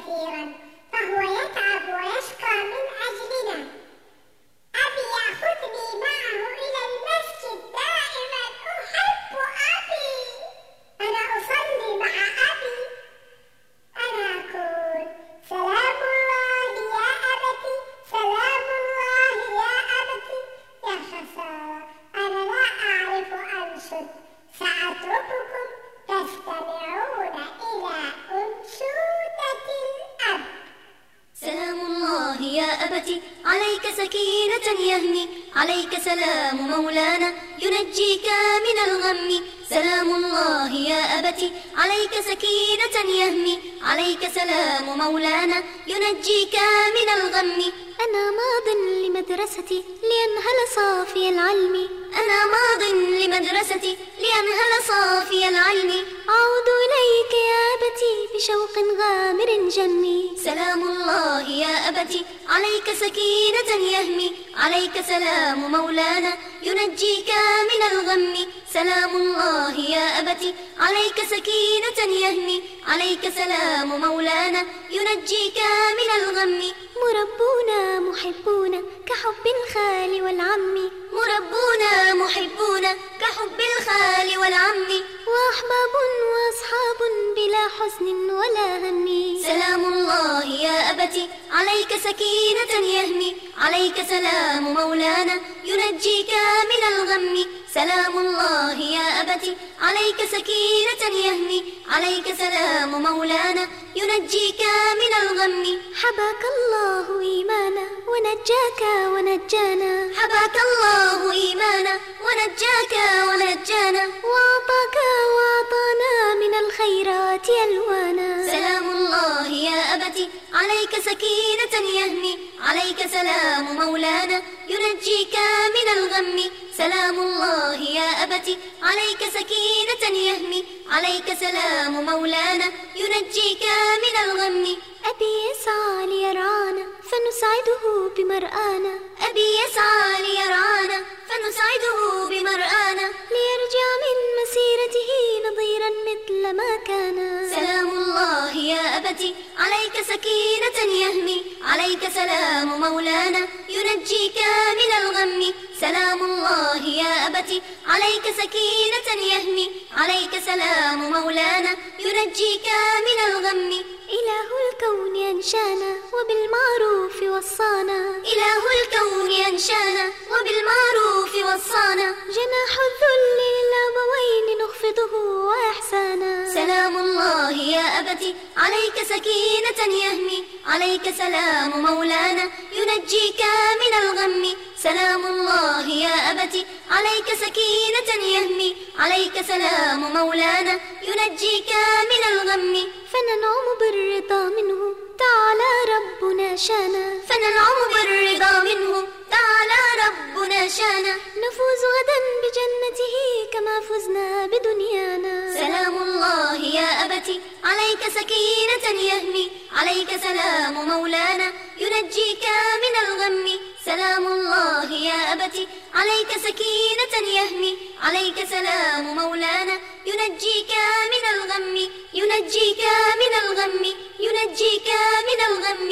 كثيرا فهو يتعب ويشقى من أجلنا. أبي يأخذني معه إلى المسجد دائما. أحب أبي. أنا أصلي مع أبي. أنا أقول سلام الله يا أبتي، سلام الله يا أبتي. يا خسارة أنا لا أعرف أنشد. سأترككم تستمعون إلى أنشودة الأب. سلام الله يا أبتي عليك سكينة يهمي، عليك سلام مولانا ينجيك من الغم. سلام الله يا أبتي عليك سكينة يهمي، عليك سلام مولانا ينجيك من الغم. أنا ماض لمدرستي لينهل صافي العلم. أنا ماض لمدرستي لينهل صافي العلم. أعود إليك يا أبتي بشوق غامر جمي. سلام الله يا أبتي عليك سكينة يهمي، عليك سلام مولانا ينجيك من الغم. سلام الله يا أبتي عليك سكينة يهمي، عليك سلام مولانا ينجيك من الغم. مربونا محبون كحب الخال والعم. مربونا محبون كحب الخال والعم. وأحباب وأصحاب بلا حزن ولا هم. سلام الله يا أبتي عليك سكينة يهمي، عليك سلام مولانا ينجيك من الغم. سلام الله يا أبتي عليك سكينة يهمي، عليك سلام مولانا ينجيك من الغم. حباك الله إيمانا ونجاك ونجانا. حباك الله إيمانا ونجاك ونجانا. وأعطاك وأعطانا من الخيرات ألوانا. سلام الله يا أبتي عليك سكينة يهمي، عليك سلام مولانا ينجيك من الغم. سلام الله يا أبتي عليك سكينة يهمي، عليك سلام مولانا ينجيك من الغم. أبي يسعى ليرعانا فنسعده بمرآنا. أبي يسعى ليرعانا فنسعده بمرآنا. ليرجع من مسيرته نظيرا مثل ما كان. سلام الله يا أبتي عليك سكينة يهمي، عليك سلام مولانا ينجيك من الغم. سلام الله يا أبتي عليك سكينة يهمي، عليك سلام مولانا ينجيك من الغم. إله الكون أنشانا وبالمعروف وصانا. إله الكون أنشانا وبالمعروف وصانا. جناح الذل للأبوين نخفضه وإحسانا. سلام الله يا أبتي عليك سكينة يهمي، عليك سلام مولانا ينجيك من الغم. سلام الله يا أبتي عليك سكينة يهمي، عليك سلام مولانا ينجيك من الغم. فننعم بالرضا منه تعالى ربنا شانا. فننعم بالرضا منه تعالى ربنا شانا. نفوز غدا بجنته كما فزنا بدنيانا. سلام الله يا أبتي عليك سكينة يهمي، عليك سلام مولانا ينجيك من الغم. سلام الله يا أبتي عليك سكينة يهمي، عليك سلام مولانا ينجيك من الغم. ينجيك من الغم. ينجيك من الغم.